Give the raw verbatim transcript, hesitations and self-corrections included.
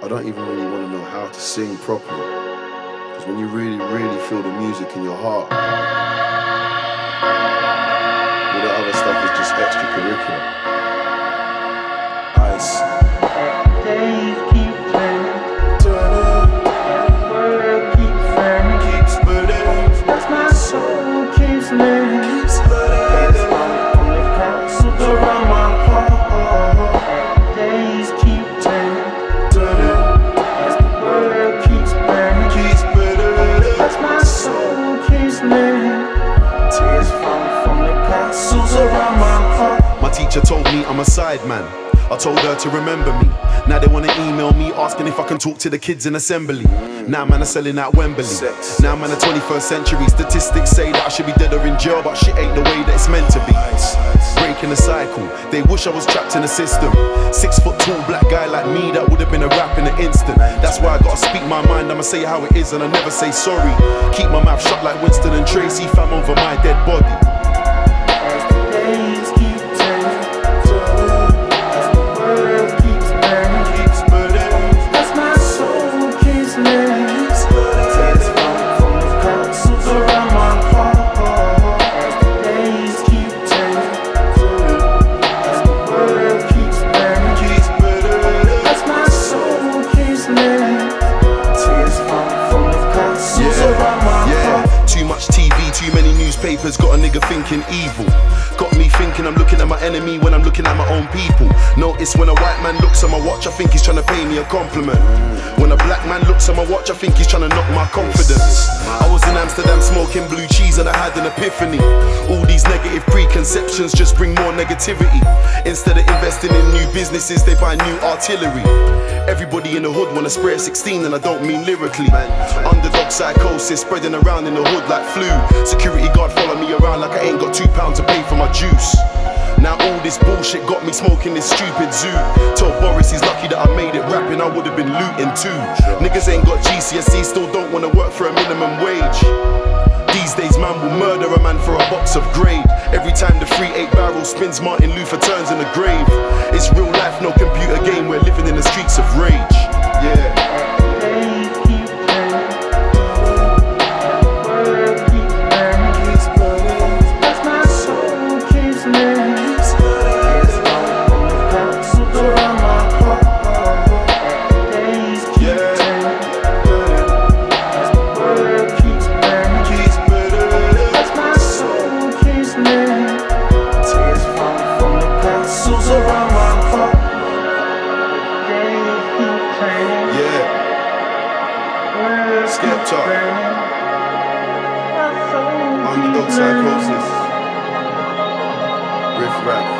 I don't even really want to know how to sing properly. Because when you really, really feel the music in your heart, all the other stuff is just extracurricular. Ice. Days keep turning, turning. World keeps turning, keeps burning. As my soul keeps learning, keeps learning. On the castles around my heart. Days keep turning, turning. As the world keeps burning, keeps burning. As my soul keeps learning. Tears fall from the castles around my heart. My teacher told me I'm a side man. I told her to remember me. Now they wanna email me asking if I can talk to the kids in assembly. Now man are selling out Wembley. Now man are twenty-first century. Statistics say that I should be dead or in jail, but shit ain't the way that it's meant to be. Breaking the cycle, they wish I was trapped in the system. Six foot tall black guy like me, that would have been a rap in an instant. That's why I gotta speak my mind, I'ma say how it is and I never say sorry. Keep my mouth shut like Winston and Tracy, fam over my dead body. As the days keep turning, turning. As the world keeps burning, keeps burning. As my soul keeps learning, keeps learning. Tears fall from the castles around my heart. As the days keep turning, turning. As the world keeps burning, keeps burning. As my soul keeps learning, tears fall from the castles around my heart. Too much T V, too many newspapers, got a nigga thinking evil. Got me thinking I'm looking at my enemy when I'm looking at my own people. Notice when a white man looks at my watch, I think he's trying to pay me a compliment. When a black man looks at my watch, I think he's trying to knock my confidence. I was in Amsterdam smoking blue cheese and I had an epiphany. All these negative preconceptions just bring more negativity. Instead of investing in new businesses, they buy new artillery. Everybody in the hood wanna spray a sixteen and I don't mean lyrically. Underdog psychosis spreading around in the hood like flu. Security guard follow me around like I ain't got two pounds to pay for my juice. Now all this bullshit got me smoking this stupid zoo. Told Boris he's lucky that I made it rapping, I would've been looting too. Niggas ain't got G C S E, still don't wanna work for a minimum wage. These days man will murder a man for a box of grade. Every time the three eight barrel spins, Martin Luther turns in the grave. It's real life, no computer game, we're living in the streets of rage. Yeah. Days keep turning, world keeps burning, keeps burning. As my soul keeps learning, keeps learning. Tears fall from the castles around my heart. Days keep turning, as the world keeps burning, keeps burning. As my soul keeps learning, tears fall from the castles around my heart. Days keep turning. Yeah. Skepta. Underdog psychosis. Riff Raff.